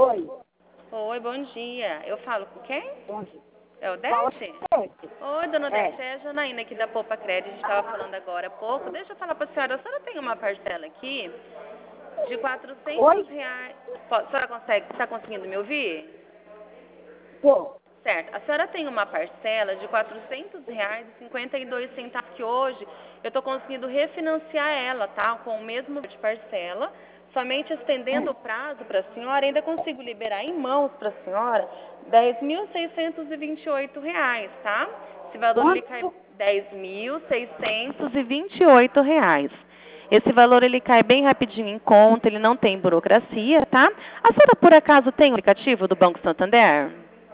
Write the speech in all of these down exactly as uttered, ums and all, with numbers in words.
Oi. Oi, bom dia. Eu falo com quem? Bom dia. É o Fala, Odete? Odete. Oi, dona É. Odete, é a Janaína aqui da Poupa Crédito, a gente estava falando agora há pouco. Deixa eu falar para a senhora, a senhora tem uma parcela aqui de quatrocentos Oi? reais. Po- A senhora consegue, está conseguindo me ouvir? Pô. Certo. A senhora tem uma parcela de quatrocentos reais e cinquenta e dois centavos que hoje eu estou conseguindo refinanciar ela, tá? Com o mesmo valor de parcela, somente estendendo o prazo para a senhora, ainda consigo liberar em mãos para a senhora dez mil seiscentos e vinte e oito reais, tá? Esse valor ele cai Quanto? dez mil seiscentos e vinte e oito reais. Esse valor ele cai bem rapidinho em conta, ele não tem burocracia, tá? A senhora por acaso tem o aplicativo do Banco Santander?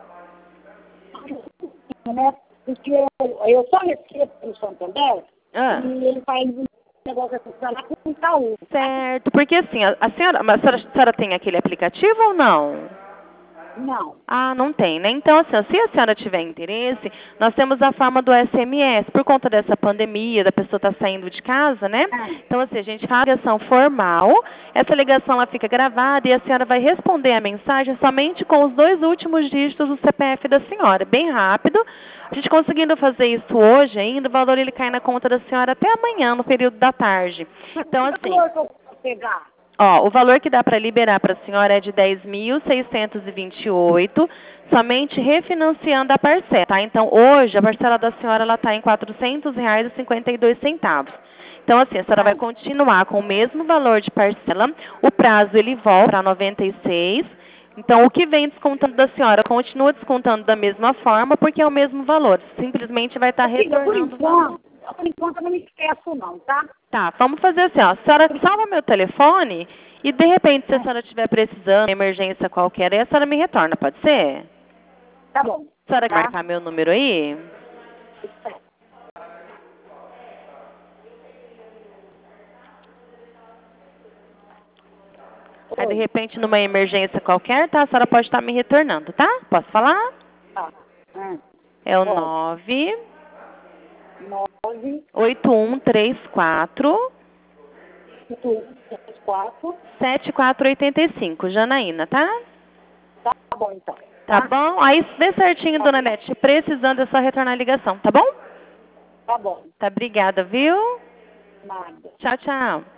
Né? Porque eu, eu só recebo pro Santander Ah. e ele faz um negócio assim pra lá com o Itaú. Certo, porque assim, a, a senhora, mas a senhora, a senhora tem aquele aplicativo ou não? Não. Ah, não tem, né? Então, assim, se a senhora tiver interesse, nós temos a forma do S M S, por conta dessa pandemia, da pessoa estar saindo de casa, né? Ah. Então, assim, a gente faz a ligação formal, essa ligação ela fica gravada e a senhora vai responder a mensagem somente com os dois últimos dígitos do C P F da senhora, bem rápido. A gente conseguindo fazer isso hoje ainda, o valor ele cai na conta da senhora até amanhã, no período da tarde. Então, assim... Que valor que eu posso pegar? Ó, o valor que dá para liberar para a senhora é de dez mil seiscentos e vinte e oito, somente refinanciando a parcela, tá? Então, hoje, a parcela da senhora ela está em quatrocentos reais e cinquenta e dois centavos. Então, assim, a senhora vai continuar com o mesmo valor de parcela, o prazo ele volta para noventa e seis. Então, o que vem descontando da senhora continua descontando da mesma forma, porque é o mesmo valor. Simplesmente vai estar Filha, por retornando o valor. enquanto, por enquanto eu não me esqueço não, tá? Tá, vamos fazer assim, ó. A senhora salva meu telefone e, de repente, se a senhora estiver precisando, emergência qualquer, aí a senhora me retorna, pode ser? Tá bom. A senhora quer Tá? marcar meu número aí? Aí, de Oi. repente, numa emergência qualquer, tá? A senhora pode estar me retornando, tá? Posso falar? Tá. Ah. É o Pode. nove Nove, oito um três quatro oito, três, quatro. sete quatro oito cinco, Janaína, tá? Tá bom, então. Tá bom? Aí, dê certinho, dona Nete. Precisando, é só retornar a ligação, tá bom? Tá bom. Tá, obrigada, viu? Nada. Tchau, tchau.